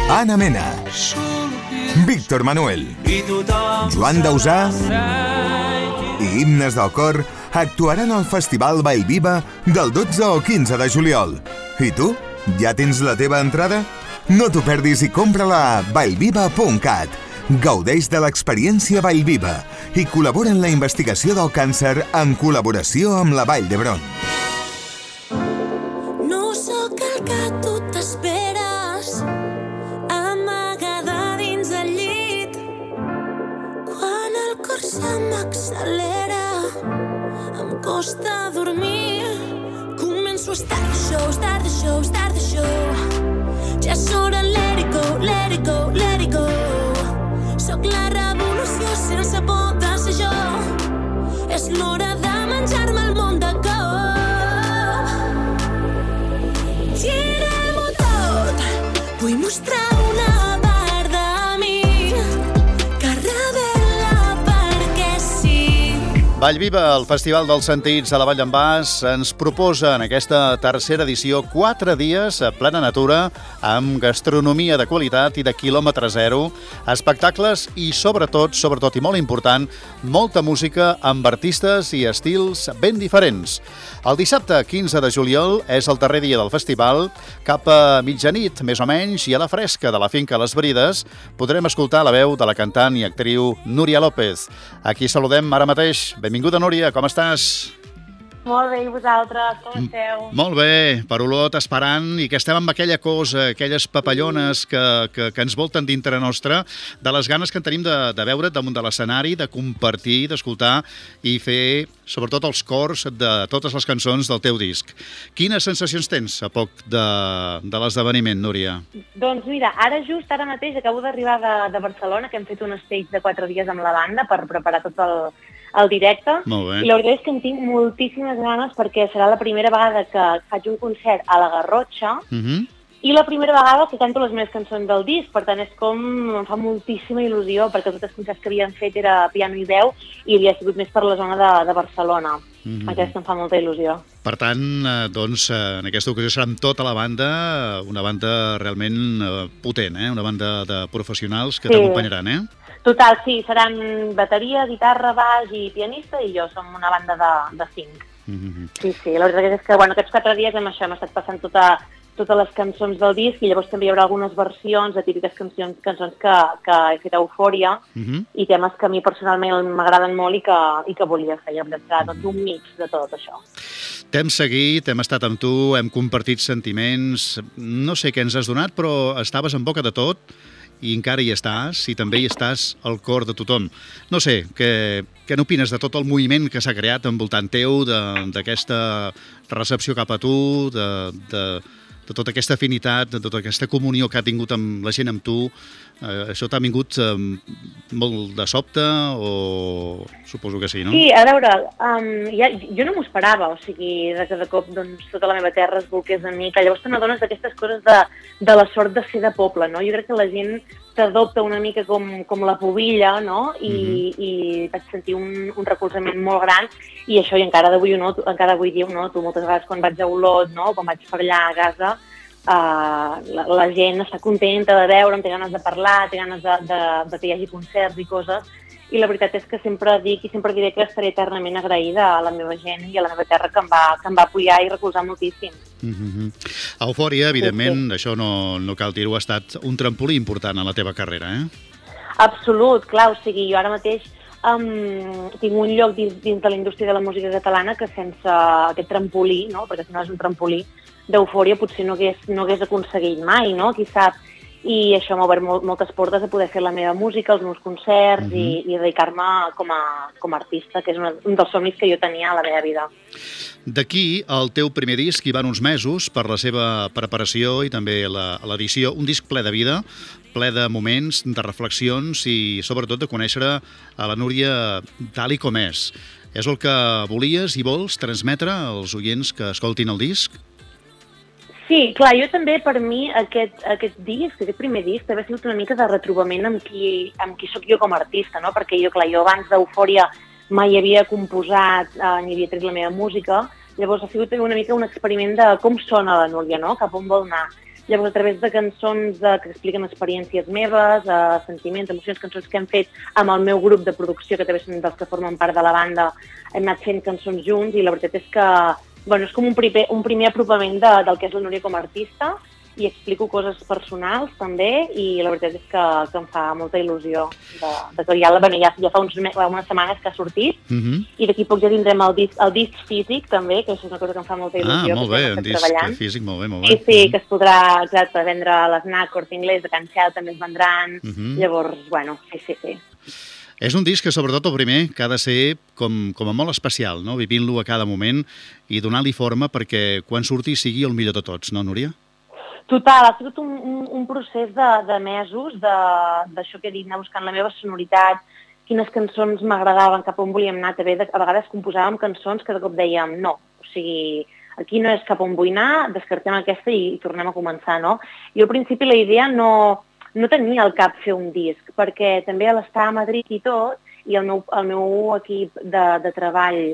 Anna Mena, Víctor Manuel, Joan Dausà i Himnes del Cor actuaran al Festival Vallviva del 12 o 15 de juliol. I tu? Ja tens la teva entrada? No t'ho perdis i compra-la a vallviva.cat. Gaudeix de l'experiència Vallviva i col·labora en la investigació del càncer en col·laboració amb la Vall d'Hebron. No sóc el que tu t'esperes, amagada dins el llit. Quan el cor se m'accelera, em costa dormir. Començo a estar de show, estar de show, estar de show. Ja és hora, let it go, let it go, let it go. Sóc la revolució sense por de ser jo. És l'hora de menjar-me el món de cop. Girem-ho tot. Vull mostrar una part de mi que revela perquè sí. Vallviva, el Festival dels Sentits a la Vall d'en Bas, ens proposa en aquesta tercera edició 4 dies a plena natura amb gastronomia de qualitat i de quilòmetre zero, espectacles i sobretot i molt important, molta música amb artistes i estils ben diferents. El dissabte 15 de juliol és el darrer dia del festival. Cap a mitjanit, més o menys, i a la fresca de la finca Les Brides, podrem escoltar la veu de la cantant i actriu Núria López. Aquí saludem ara mateix. Benvinguda, Núria, com estàs? Molt bé, i vosaltres, com esteu? Molt bé, per Olot, esperant, i que estem amb aquella cosa, aquelles papallones que ens volten dintre nostra, de les ganes que en tenim de veure't damunt de l'escenari, de compartir, d'escoltar i fer, sobretot, els cors de totes les cançons del teu disc. Quines sensacions tens a poc de l'esdeveniment, Núria? Doncs mira, ara mateix acabo d'arribar de Barcelona, que hem fet un stage de 4 dies amb la banda per preparar tot el directe. Molt bé. I la veritat és que en tinc moltíssimes ganes perquè serà la primera vegada que faig un concert a la Garrotxa i la primera vegada que canto les meves cançons del disc. Per tant, és com em fa moltíssima il·lusió perquè tots els concerts que havíem fet era piano i veu i havia sigut més per la zona de Barcelona. Aquesta em fa molta il·lusió. Per tant, doncs, en aquesta ocasió serà amb tota la banda, una banda realment potent, una banda de professionals que t'acompanyaran, Total, sí, seran bateria, guitarra, baix i pianista i jo som una banda de 5. Sí, la veritat és que aquests 4 dies hem estat passant totes les cançons del disc i llavors també hi haurà algunes versions de típiques cançons que he fet a Eufòria i temes que a mi personalment m'agraden molt i que volia fer. Serà doncs un mix de tot això. T'hem seguit, hem estat amb tu, hem compartit sentiments, no sé què ens has donat, però estaves en boca de tot i encara hi estàs, i també hi estàs al cor de tothom. No sé, què n'opines de tot el moviment que s'ha creat envoltant teu, d'aquesta recepció cap a tu, de tota aquesta afinitat, de tota aquesta comunió que ha tingut amb la gent, amb tu? Això t'ha vingut molt de sobte o suposo que sí, no? Sí, a veure, jo no m'ho esperava, o sigui, que de cop tota la meva terra es volqués en mi, que llavors te n'adones d'aquestes coses de la sort de ser de poble, no? Jo crec que la gent t'adopta una mica com la pubilla, no? I vaig sentir un recolzament molt gran i això, i encara avui dia ho noto moltes vegades quan vaig a Olot, no? Quan vaig per allà a casa, la gent està contenta de veure'm, té ganes de parlar, té ganes de que hi hagi concerts i coses, i la veritat és que sempre dic i sempre diré que estaré eternament agraïda a la meva gent i a la meva terra que em va apoyar i recolzar moltíssim. Eufòria, evidentment, això no cal dir-ho, ha estat un trampolí important en la teva carrera, Absolut, clar, o sigui, jo ara mateix tinc un lloc dins de la indústria de la música catalana que sense aquest trampolí, no? Perquè si no és un trampolí d'Eufòria potser no hagués aconseguit mai, no? Qui sap? I això m'ha obert moltes portes a poder fer la meva música, els meus concerts i dedicar-me com a artista, que és un dels somnis que jo tenia a la meva vida. D'aquí el teu primer disc hi van uns mesos per la seva preparació i també l'edició, un disc ple de vida, ple de moments, de reflexions i sobretot de conèixer a la Núria tal i com és. És el que volies i vols transmetre als oients que escoltin el disc? Sí, clar, jo també, per mi, aquest primer disc, també ha sigut una mica de retrobament amb qui sóc jo com a artista, no? Perquè jo abans d'Eufòria mai havia composat ni havia tret la meva música, llavors ha sigut una mica un experiment de com sona la Núria, no? Cap on vol anar. Llavors, a través de cançons que expliquen experiències meves, sentiments, emocions, cançons que hem fet amb el meu grup de producció, que també són dels que formen part de la banda, hem anat fent cançons junts i la veritat és que és com un primer apropament del que és la Núria com a artista, i explico coses personals també, i la veritat és que em fa molta il·lusió de que ja fa unes setmanes que ha sortit, i d'aquí poc ja tindrem el disc físic també, que és una cosa que em fa molta il·lusió. Molt bé, un disc físic, molt bé. Sí, que es podrà, exacte, vendre a l'Snac, Corte Inglés, de Can Xel també es vendran, llavors, sí. És un disc que, sobretot, el primer, que ha de ser com a molt especial, no? Vivint-lo a cada moment i donar-li forma perquè quan surti sigui el millor de tots, no, Núria? Total, ha sigut un procés de mesos, d'això que he dit, anar buscant la meva sonoritat, quines cançons m'agradaven, cap on volíem anar. També a vegades composàvem cançons que de cop dèiem no, o sigui, aquí no és cap on vull anar, descartem aquesta i tornem a començar, no? I al principi la idea no tenia al cap fer un disc, perquè també a l'estar a Madrid i tot, i el meu equip de treball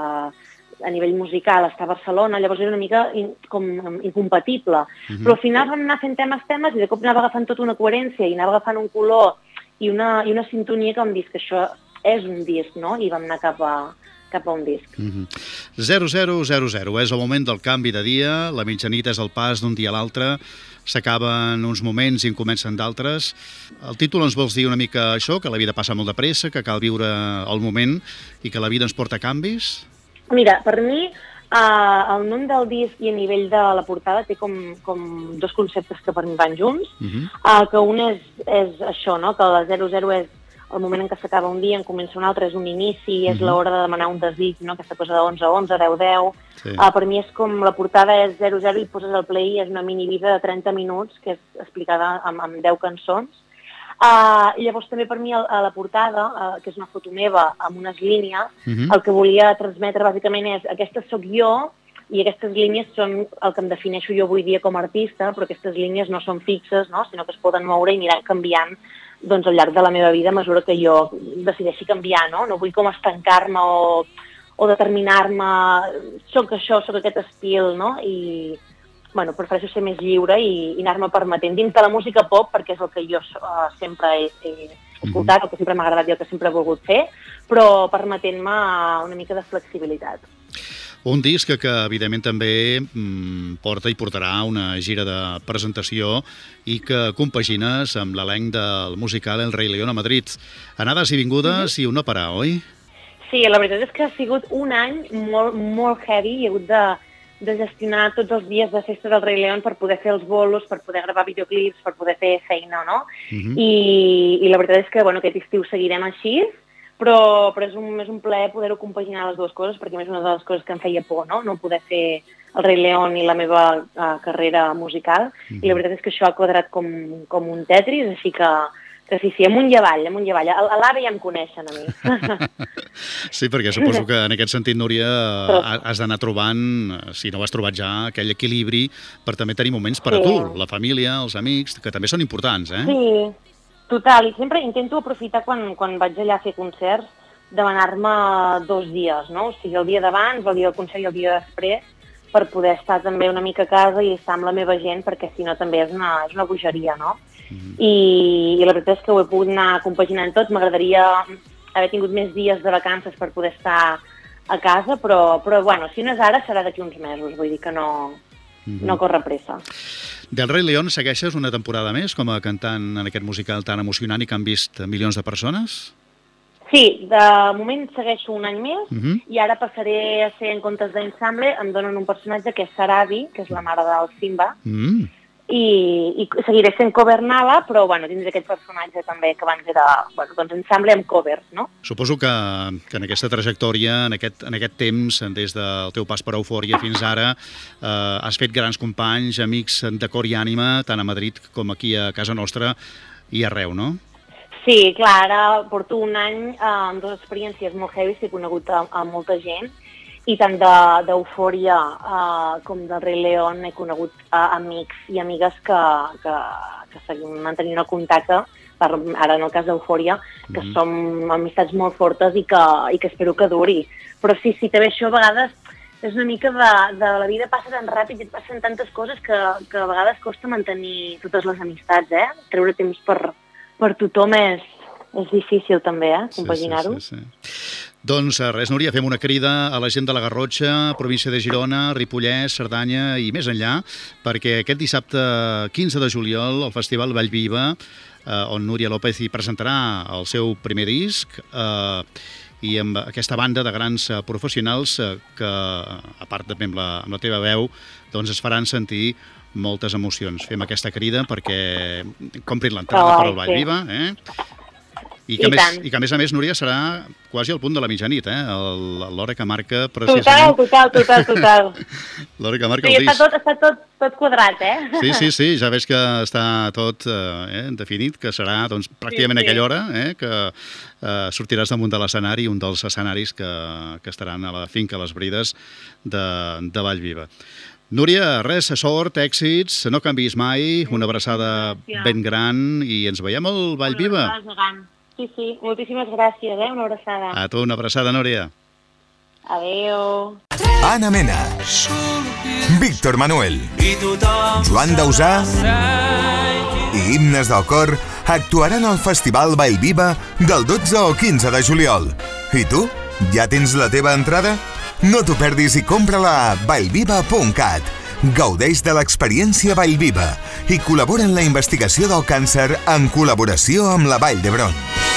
a nivell musical està a Barcelona, llavors era una mica com incompatible. Però al final vam anar fent temes i de cop anava agafant tota una coherència i anava agafant un color i una sintonia que vam dir que això és un disc, no? I vam anar cap a un disc. 0000 és el moment del canvi de dia, la mitjanit és el pas d'un dia a l'altre, s'acaben uns moments i en comencen d'altres. El títol ens vols dir una mica això, que la vida passa molt de pressa, que cal viure el moment i que la vida ens porta canvis? Mira, per mi, el nom del disc i a nivell de la portada té com dos conceptes que per mi van junts, que un és això, no? Que la 00 és el moment en què s'acaba un dia, en comença un altre, és un inici, és l'hora de demanar un desig, no? Aquesta cosa de 11 a 11, 10 a 10. Sí. Per mi és com la portada és 00 i poses el play, és una minivida de 30 minuts que és explicada amb 10 cançons. I llavors també per mi a la portada, que és una foto meva amb unes línies, el que volia transmetre bàsicament és aquesta sóc jo i aquestes línies són el que em defineixo jo avui dia com a artista, però aquestes línies no són fixes, no? Sinó que es poden moure i aniran canviant doncs, al llarg de la meva vida a mesura que jo decideixi canviar, no? No vull com estancar-me o determinar-me, soc això, soc aquest estil, no? I prefereixo ser més lliure i anar-me permetent dins de la música pop, perquè és el que jo sempre he escoltat, el que sempre m'ha agradat i el que sempre he volgut fer, però permetent-me una mica de flexibilitat. Un disc que evidentment també porta i portarà una gira de presentació i que compagines amb l'elenc del musical El Rei León a Madrid. Anades i vingudes i un no parar, oi? Sí, la veritat és que ha sigut un any molt, molt heavy. He hagut de gestionar tots els dies de festa del Rei León per poder fer els bolos, per poder gravar videoclips, per poder fer feina, no? I la veritat és que aquest estiu seguirem així, però és un plaer poder-ho compaginar les dues coses, perquè és una de les coses que em feia por, no poder fer el Rei León i la meva carrera musical, i la veritat és que això ha quadrat com un Tetris, així que sí, amunt i avall. A l'AVE ja em coneixen, a mi. Sí, perquè suposo que en aquest sentit, Núria, has d'anar trobant, si no ho has trobat ja, aquell equilibri per també tenir moments per a tu, la família, els amics, que també són importants, eh? Sí, total, i sempre intento aprofitar quan vaig allà a fer concerts, demanar-me 2 dies, no? O sigui, el dia d'abans, el dia del concert i el dia després, per poder estar també una mica a casa i estar amb la meva gent, perquè si no també és una bogeria, no? I la veritat és que ho he pogut anar compaginant tot. M'agradaria haver tingut més dies de vacances per poder estar a casa, però si no és ara, serà d'aquí uns mesos, vull dir que no corre pressa. Del Rei León segueixes una temporada més com a cantant en aquest musical tan emocionant i que han vist milions de persones? Sí, de moment segueixo un any més i ara passaré a ser en comptes d'ensemble, em donen un personatge que és Sarabi, que és la mare del Simba, i seguiré sent cover Nala, però tindré aquest personatge també que abans era ensemble amb covers, no? Suposo que en aquesta trajectòria, en aquest temps, des del teu pas per Eufòria fins ara, has fet grans companys, amics de cor i ànima, tant a Madrid com aquí a casa nostra i arreu, no? Sí, clar, ara porto un any amb 2 experiències molt heavy, he conegut a molta gent, i tant d'Eufòria com del Rei León he conegut amics i amigues que seguim mantenint el contacte, ara en el cas d'Eufòria, que som amistats molt fortes i que espero que duri. Però sí, també això a vegades és una mica de la vida passa tan ràpid i et passen tantes coses que a vegades costa mantenir totes les amistats, Treure temps per tothom és difícil també, compaginar-ho. Sí. Doncs res, Núria, fem una crida a la gent de la Garrotxa, província de Girona, Ripollès, Cerdanya i més enllà, perquè aquest dissabte 15 de juliol el Festival Vallviva, on Núria López hi presentarà el seu primer disc, i amb aquesta banda de grans professionals que, a part també amb la teva veu, doncs es faran sentir moltes emocions. Fem aquesta crida perquè comprin l'entrada per al Vallviva, I que a més, Núria, serà quasi al punt de la mitjanit, l'hora que marca precisament... Total. L'hora que marca el disc. Està tot quadrat, Sí, ja veig que està tot definit, que serà pràcticament aquella hora que sortiràs damunt de l'escenari, un dels escenaris que estaran a la finca Les Brides de Vallviva. Núria, res, sort, èxits, no canvis mai, una abraçada ben gran i ens veiem al Vallviva. Sí, moltíssimes gràcies, una abraçada. A tu, una abraçada, Núria. Adéu. Anna Mena, Víctor Manuel, Joan Dausà i Himnes del Cor actuaran al Festival Vallviva del 12 al 15 de juliol. I tu? Ja tens la teva entrada? No t'ho perdis i compra-la a vallviva.cat. Gaudeix de l'experiència Vallviva i col·labora en la investigació del càncer en col·laboració amb la Vall d'Hebron.